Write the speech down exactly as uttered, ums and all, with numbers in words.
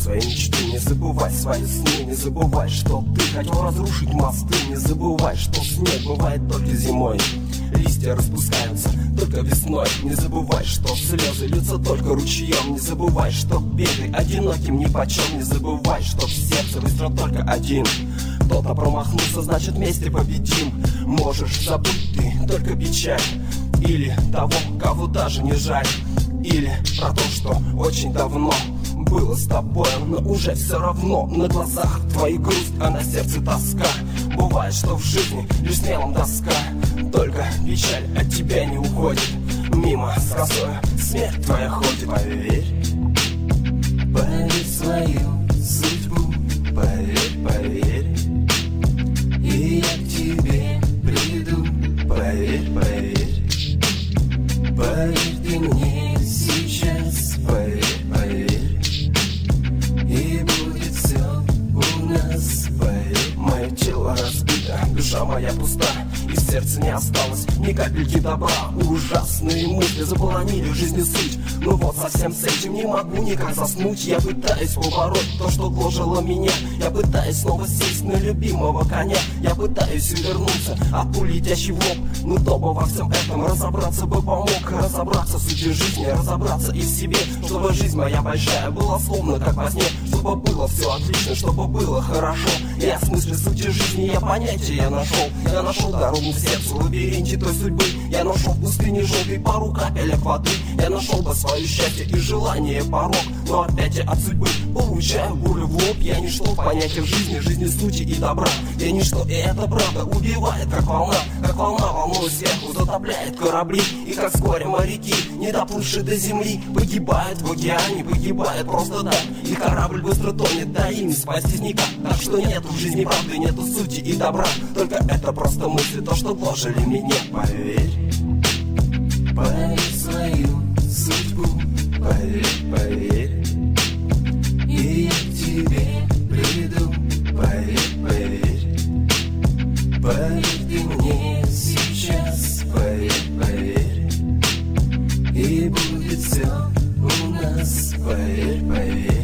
свои мечты, не забывай свои сны, не забывай, что ты хотел разрушить мосты, не забывай, что снег бывает только зимой, листья распускаются только весной. Не забывай, что слезы льются только ручьем. Не забывай, что беды одиноким нипочем. Не забывай, что в сердце выстрел только один. Кто-то промахнулся, значит вместе победим. Можешь забыть ты только печаль, или того, кого даже не жаль, или про то, что очень давно было с тобой, но уже все равно. На глазах твои грусть, а на сердце тоска. Бывает, что в жизни лишь смелом доска, только печаль от тебя не уходит. Мимо с косою смерть твоя ходит. Поверь, поверь в свою судьбу, поверь, поверь, и я к тебе приду. Поверь, поверь, поверь ты мне сейчас. Поверь, поверь, и будет все у нас. Поверь, мое тело разбито, душа моя пуста, и в сердце не осталось ни капельки добра. Ужасные мысли заполонили жизни суть. Ну вот совсем с этим не могу никак заснуть. Я пытаюсь побороть то, что гложило меня. Я пытаюсь снова сесть на любимого коня. Я пытаюсь увернуться от пуль, летящей в лоб. Ну кто бы во всем этом разобраться бы помог. Разобраться в сути жизни, разобраться и в себе. Чтобы жизнь моя большая была словно как во сне. Чтобы было все отлично, чтобы было хорошо. Я в смысле сути жизни, я понятия я нашел. Я нашел дорогу в сердце, в лабиринте той судьбы. Я нашел в пустыне желтой пару капелек воды. Я нашел бы свое счастье и желание порог. Но опять я от судьбы получаю бурю в лоб. Я ничто в понятиях жизни, жизни сути и добра. Я ничто, и это правда убивает, как волна. Как волна волнует сверху, затопляет корабли. И как вскоре моряки, не доплывшие до земли, погибают в океане, погибают просто так. И корабль быстро тонет, да им не спастись никак. Так что нету в жизни правды, нету сути и добра. Только это просто мысли, то, что гложили меня. Поверь, поверь в свою судьбу, поверь, поверь, и я к тебе приду. Поверь, поверь, поверь ты мне сейчас. Поверь, поверь, и будет все у нас. Поверь, поверь.